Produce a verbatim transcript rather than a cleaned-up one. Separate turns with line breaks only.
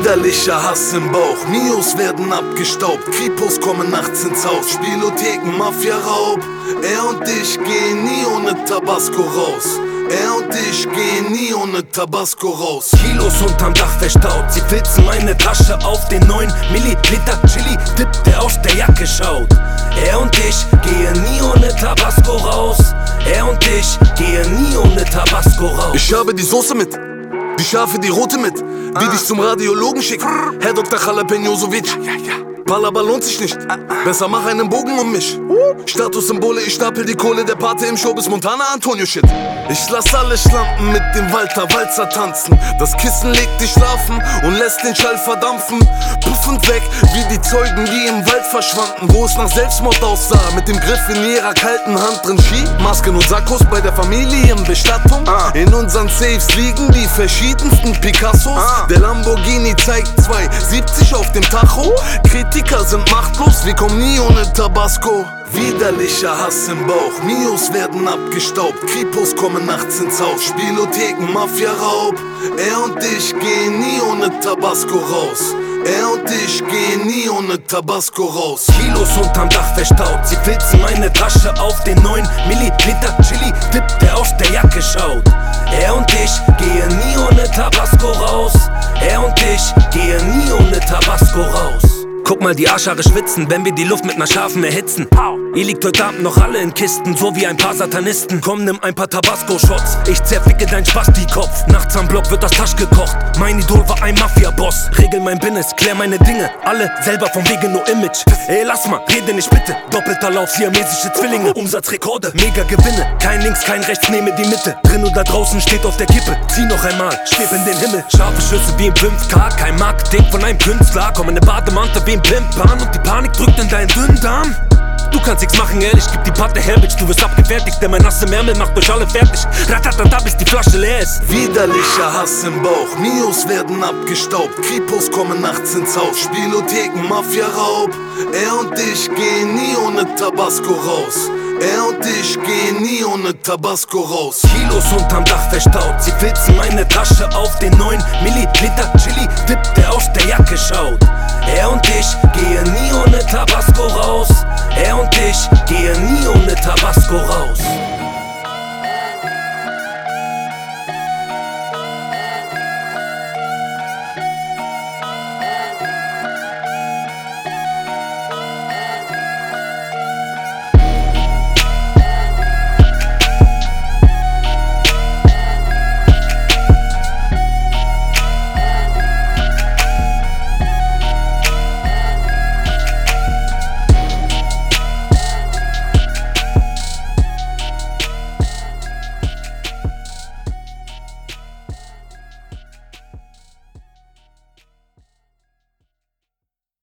Widerlicher Hass im Bauch, Mios werden abgestaubt, Kripos kommen nachts ins Haus, Spielotheken, Mafia-Raub. Er und ich gehen nie ohne Tabasco raus. Er und ich gehen nie ohne Tabasco raus.
Kilos unterm Dach verstaut, sie filzen meine Tasche auf. Den neun Milliliter Chili-Dip, der aus der Jacke schaut. Er und ich gehen nie ohne Tabasco raus. Er und ich gehen nie ohne Tabasco raus.
Ich habe die Soße mit, die scharfe, die rote mit, die dich zum Radiologen schickt. Herr Doktor Jalapenosovic. Balaba lohnt sich nicht, besser mach einen Bogen um mich. Statussymbole, ich stapel die Kohle, der Pate im Show bis Montana Antonio Shit. Ich lass alle Schlampen mit dem Walter Walzer tanzen. Das Kissen legt dich schlafen und lässt den Schall verdampfen. Puffend weg, wie die Zeugen, die im Wald verschwanden, wo es nach Selbstmord aussah, mit dem Griff in ihrer kalten Hand drin. Ski, Masken und Sakkos bei der Familienbestattung. In unseren Safes liegen die verschiedensten Picassos. Der Lamborghini zeigt zwei siebzig auf dem Tacho. Kritiker sind machtlos, wir kommen nie ohne Tabasco. Widerlicher Hass im Bauch, Mios werden abgestaubt, Kripos kommen nachts ins Haus, Spielotheken, Mafia-Raub. Er und ich gehen nie ohne Tabasco raus. Er und ich gehen nie ohne Tabasco raus.
Kilos unterm Dach verstaut, sie filzen meine Tasche auf. Den neun Milliliter Chili-Dip, der aus der Jacke schaut. Er und ich gehen nie ohne Tabasco raus. Er und ich gehen nie ohne Tabasco raus. Guck mal die Arschhaare schwitzen, wenn wir die Luft mit ner scharfen erhitzen. Ihr liegt heute Abend noch alle in Kisten, so wie ein paar Satanisten. Komm, nimm ein paar Tabasco-Shots, ich zerficke dein Spasti-Kopf. Nachts am Block wird das Tasch gekocht, mein Idol war ein Mafia-Boss. Regel mein Business, klär meine Dinge, alle selber vom Wege nur Image. Ey, lass mal, rede nicht bitte, doppelter Lauf, siamesische Zwillinge. Umsatzrekorde, mega Gewinne, kein links, kein rechts, nehme die Mitte. Drin oder draußen steht auf der Kippe, zieh noch einmal, schweb in den Himmel. Scharfe Schüsse wie im fünf K, kein Marketing von einem Künstler. Komm in ne Bademantel wie im Pimpan und die Panik drückt in deinen dünnen Darm. Du kannst nichts machen, ehrlich, gib die Patte her, Bitch, du wirst abgefertigt, denn mein nasse Ärmel macht euch alle fertig. Ratatata, bis die Flasche leer ist.
Widerlicher Hass im Bauch, Mios werden abgestaubt, Kripos kommen nachts ins Haus, Spielotheken, Mafia-Raub. Er und ich gehen nie ohne Tabasco raus. Er und ich gehen nie ohne Tabasco raus.
Kilos unterm Dach verstaut, sie filzen meine Tasche auf. Den neun Milliliter Chili-Dip, der aus der Jacke schaut. Er und ich gehen nie ohne Tabasco raus. Er und ich gehen nie ohne Tabasco raus.